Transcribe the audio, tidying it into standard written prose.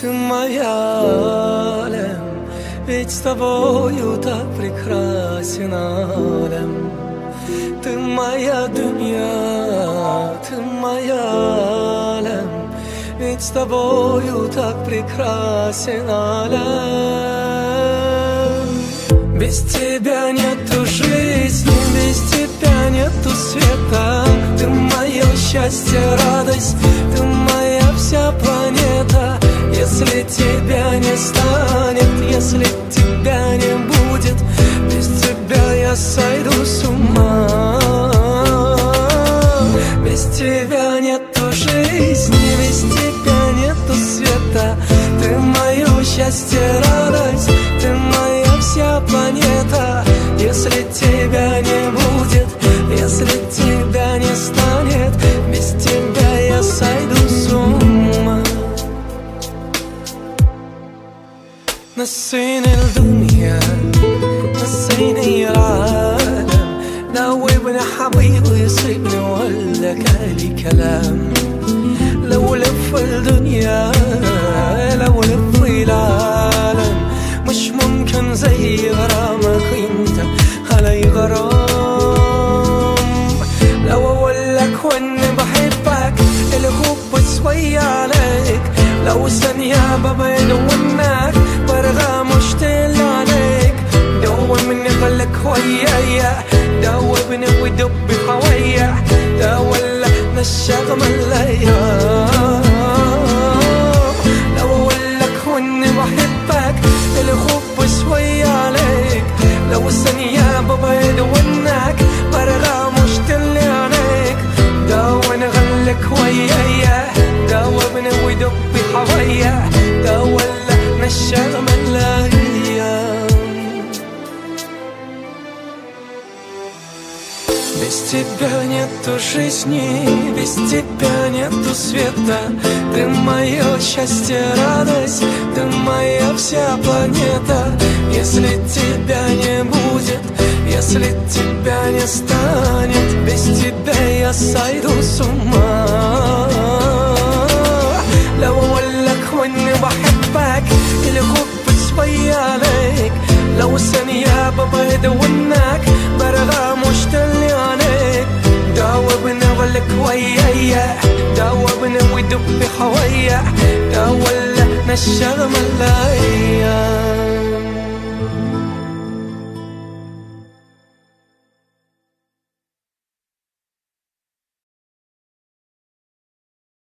Ты моя, Лем, ведь с тобою так прекрасен алем. Ты моя дунья, ты моя, Лем, ведь с тобою так прекрасен алем. Без тебя нету жизни, без тебя нету света. Ты мое счастье, радость, ты моя вся планета. Если тебя не станет, если тебя не будет, без тебя я сойду с ума. Без тебя нету жизни, без тебя нету света. Ты мое счастье, радость, ты моя вся планета. Если тебя не будет, если тебя не станет, без тебя я сойду с ума. نسيني الدنيا نسيني العالم، ناوبني حبيبي يصيبني ولا كالي كلام. لو لف الدنيا لو لف العالم مش ممكن زي غرامك انت علي غرام. لو اقولك واني بحبك الحب شوية عليك، لو ثانية ببعد عنك برغى مشتاق عليك. دوبني خليك ويايا، دوبني ودب حوايا، دولنا الشغم الايام. لو اقولك واني بحبك الحب شوية عليك، لو ثانية ببعد عنك برغى مشتاق عليك. دوبني خليك ويايا، دوبني ودب حوايا، دولنا الشغم الايام. Без тебя нету жизни, без тебя нету света. Ты мое счастье, радость, ты моя вся планета. Если тебя не будет, если тебя не станет, без тебя я сойду с ума. لو اقولك واني بحبك الحب شوية عليك، لو ثانية ببعد عنك برغى مشتاق عليك. دوبني خليك ويايا، دوبني ودب حوايا، دولنا الشغم الايام.